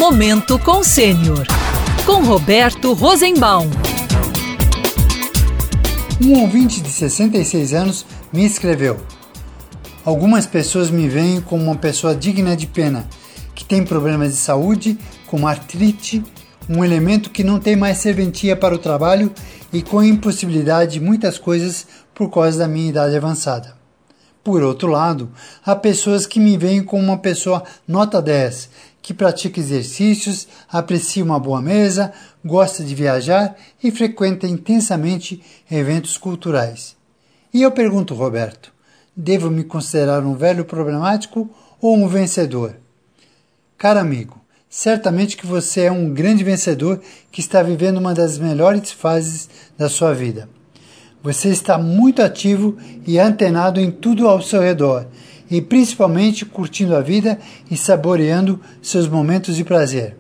Momento com Sênior, com Roberto Rosenbaum. Um ouvinte de 66 anos me escreveu: algumas pessoas me veem como uma pessoa digna de pena, que tem problemas de saúde, como artrite, um elemento que não tem mais serventia para o trabalho e com impossibilidade de muitas coisas por causa da minha idade avançada. Por outro lado, há pessoas que me veem como uma pessoa nota 10, que pratica exercícios, aprecia uma boa mesa, gosta de viajar e frequenta intensamente eventos culturais. E eu pergunto, Roberto, devo me considerar um velho problemático ou um vencedor? Caro amigo, certamente que você é um grande vencedor que está vivendo uma das melhores fases da sua vida. Você está muito ativo e antenado em tudo ao seu redor, e principalmente curtindo a vida e saboreando seus momentos de prazer.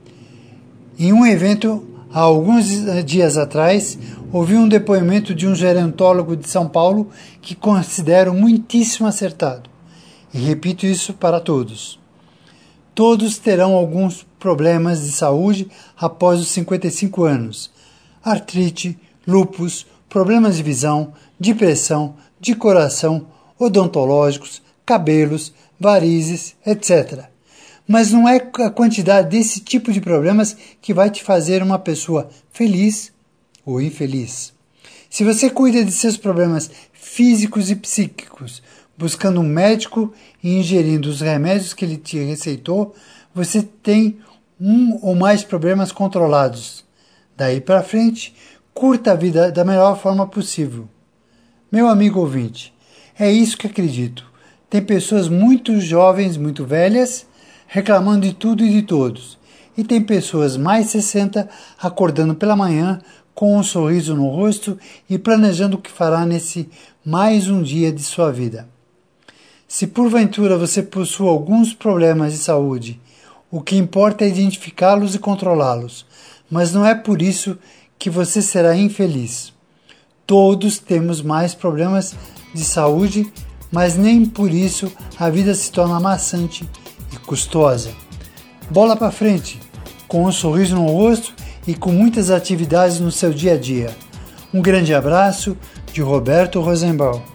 Em um evento, há alguns dias atrás, ouvi um depoimento de um gerontólogo de São Paulo que considero muitíssimo acertado. E repito isso para todos. Todos terão alguns problemas de saúde após os 55 anos. Artrite, lúpus, problemas de visão, de pressão, de coração, odontológicos, cabelos, varizes, etc. Mas não é a quantidade desse tipo de problemas que vai te fazer uma pessoa feliz ou infeliz. Se você cuida de seus problemas físicos e psíquicos, buscando um médico e ingerindo os remédios que ele te receitou, você tem um ou mais problemas controlados. Daí para frente, curta a vida da melhor forma possível. Meu amigo ouvinte, é isso que acredito. Tem pessoas muito jovens, muito velhas, reclamando de tudo e de todos. E tem pessoas mais 60 acordando pela manhã com um sorriso no rosto e planejando o que fará nesse mais um dia de sua vida. Se porventura você possui alguns problemas de saúde, o que importa é identificá-los e controlá-los, mas não é por isso que você será infeliz. Todos temos mais problemas de saúde, mas nem por isso a vida se torna maçante e custosa. Bola para frente, com um sorriso no rosto e com muitas atividades no seu dia a dia. Um grande abraço de Roberto Rosenbaum.